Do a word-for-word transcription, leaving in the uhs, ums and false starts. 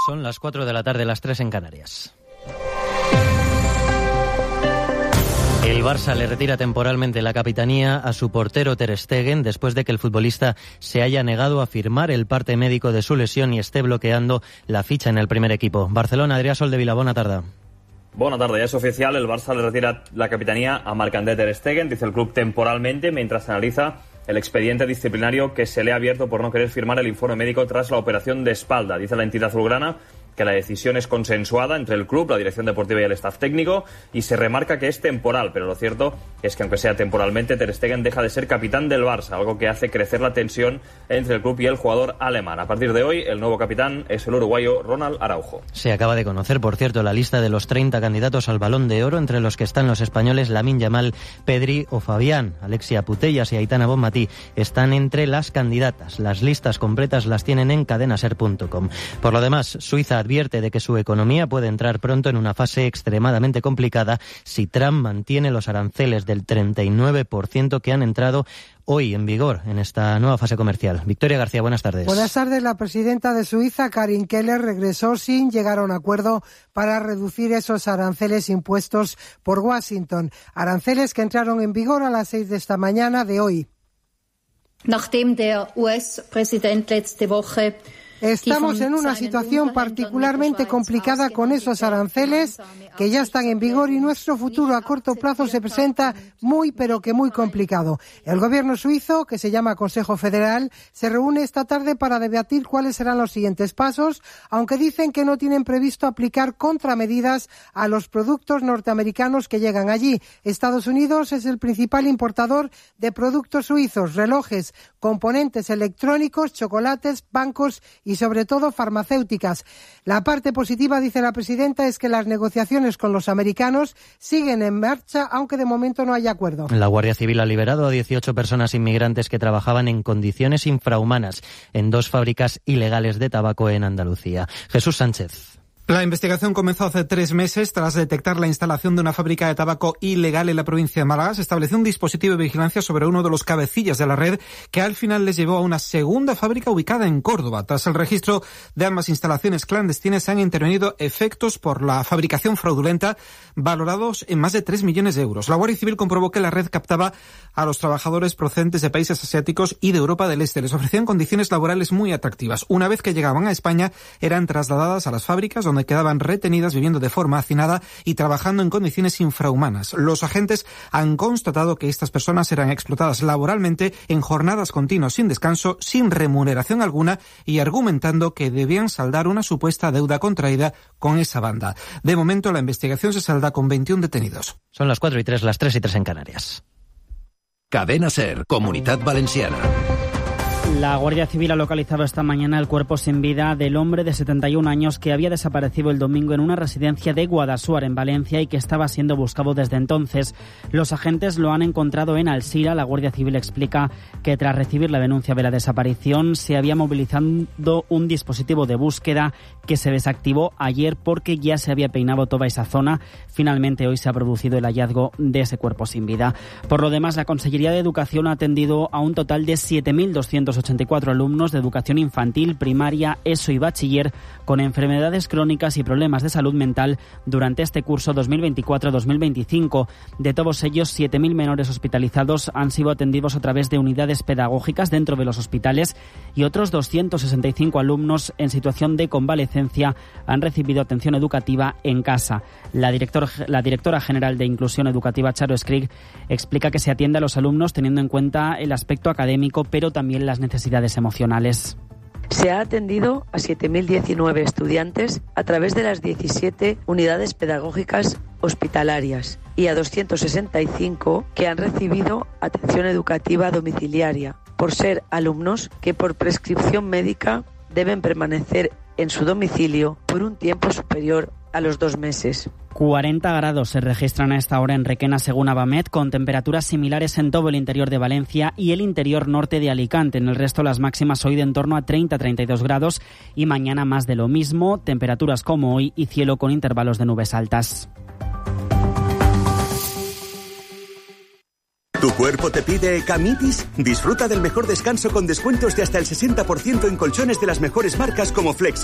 Son las cuatro de la tarde, las tres en Canarias. El Barça le retira temporalmente la capitanía a su portero Ter Stegen después de que el futbolista se haya negado a firmar el parte médico de su lesión y esté bloqueando la ficha en el primer equipo. Barcelona, Adrià Soldevila, buena tarde. Buena tarde, ya es oficial, el Barça le retira la capitanía a Marc-André Ter Stegen, dice el club temporalmente, mientras analiza el expediente disciplinario que se le ha abierto por no querer firmar el informe médico tras la operación de espalda. Dice la entidad azulgrana que la decisión es consensuada entre el club, la dirección deportiva y el staff técnico, y se remarca que es temporal, pero lo cierto es que aunque sea temporalmente, Ter Stegen deja de ser capitán del Barça, algo que hace crecer la tensión entre el club y el jugador alemán. A partir de hoy, el nuevo capitán es el uruguayo Ronald Araujo. Se acaba de conocer, por cierto, la lista de los treinta candidatos al Balón de Oro, entre los que están los españoles Lamine Yamal, Pedri o Fabián. Alexia Putellas y Aitana Bonmatí están entre las candidatas. Las listas completas las tienen en cadenaser punto com. Por lo demás, Suiza advierte de que su economía puede entrar pronto en una fase extremadamente complicada si Trump mantiene los aranceles del treinta y nueve por ciento que han entrado hoy en vigor en esta nueva fase comercial. Victoria García, buenas tardes. Buenas tardes. La presidenta de Suiza, Karin Keller, regresó sin llegar a un acuerdo para reducir esos aranceles impuestos por Washington. Aranceles que entraron en vigor a las seis de esta mañana de hoy. Nachdem der U S-Präsident letzte Woche Estamos en una situación particularmente complicada con esos aranceles que ya están en vigor y nuestro futuro a corto plazo se presenta muy pero que muy complicado. El gobierno suizo, que se llama Consejo Federal, se reúne esta tarde para debatir cuáles serán los siguientes pasos, aunque dicen que no tienen previsto aplicar contramedidas a los productos norteamericanos que llegan allí. Estados Unidos es el principal importador de productos suizos, relojes, componentes electrónicos, chocolates, bancos y y sobre todo farmacéuticas. La parte positiva, dice la presidenta, es que las negociaciones con los americanos siguen en marcha, aunque de momento no hay acuerdo. La Guardia Civil ha liberado a dieciocho personas inmigrantes que trabajaban en condiciones infrahumanas en dos fábricas ilegales de tabaco en Andalucía. Jesús Sánchez. La investigación comenzó hace tres meses tras detectar la instalación de una fábrica de tabaco ilegal en la provincia de Málaga. Se estableció un dispositivo de vigilancia sobre uno de los cabecillas de la red que al final les llevó a una segunda fábrica ubicada en Córdoba. Tras el registro de ambas instalaciones clandestinas se han intervenido efectos por la fabricación fraudulenta valorados en más de tres millones de euros. La Guardia Civil comprobó que la red captaba a los trabajadores procedentes de países asiáticos y de Europa del Este. Les ofrecían condiciones laborales muy atractivas. Una vez que llegaban a España eran trasladadas a las fábricas donde quedaban retenidas viviendo de forma hacinada y trabajando en condiciones infrahumanas. Los agentes han constatado que estas personas eran explotadas laboralmente en jornadas continuas sin descanso, sin remuneración alguna y argumentando que debían saldar una supuesta deuda contraída con esa banda. De momento la investigación se salda con veintiún detenidos. Son las cuatro y tres, las tres y tres en Canarias. Cadena SER, Comunitat Valenciana. La Guardia Civil ha localizado esta mañana el cuerpo sin vida del hombre de setenta y un años que había desaparecido el domingo en una residencia de Guadassuar, en Valencia, y que estaba siendo buscado desde entonces. Los agentes lo han encontrado en Alzira. La Guardia Civil explica que tras recibir la denuncia de la desaparición se había movilizado un dispositivo de búsqueda que se desactivó ayer porque ya se había peinado toda esa zona. Finalmente hoy se ha producido el hallazgo de ese cuerpo sin vida. Por lo demás, la Consellería de Educación ha atendido a un total de siete mil doscientos ochenta y cuatro alumnos de educación infantil, primaria, ESO y bachiller con enfermedades crónicas y problemas de salud mental durante este curso dos mil veinticuatro dos mil veinticinco. De todos ellos, siete mil menores hospitalizados han sido atendidos a través de unidades pedagógicas dentro de los hospitales y otros doscientos sesenta y cinco alumnos en situación de convalecencia han recibido atención educativa en casa. La, director, la directora general de Inclusión Educativa, Charo Escrig, explica que se atiende a los alumnos teniendo en cuenta el aspecto académico, pero también las necesidades emocionales. Se ha atendido a siete mil diecinueve estudiantes a través de las diecisiete unidades pedagógicas hospitalarias y a doscientos sesenta y cinco que han recibido atención educativa domiciliaria, por ser alumnos que por prescripción médica deben permanecer en su domicilio por un tiempo superior a los dos meses. cuarenta grados se registran a esta hora en Requena, según Abamet, con temperaturas similares en todo el interior de Valencia y el interior norte de Alicante. En el resto, las máximas hoy de en torno a treinta a treinta y dos grados y mañana más de lo mismo, temperaturas como hoy y cielo con intervalos de nubes altas. ¿Tu cuerpo te pide Camitis? Disfruta del mejor descanso con descuentos de hasta el sesenta por ciento en colchones de las mejores marcas como Flexi.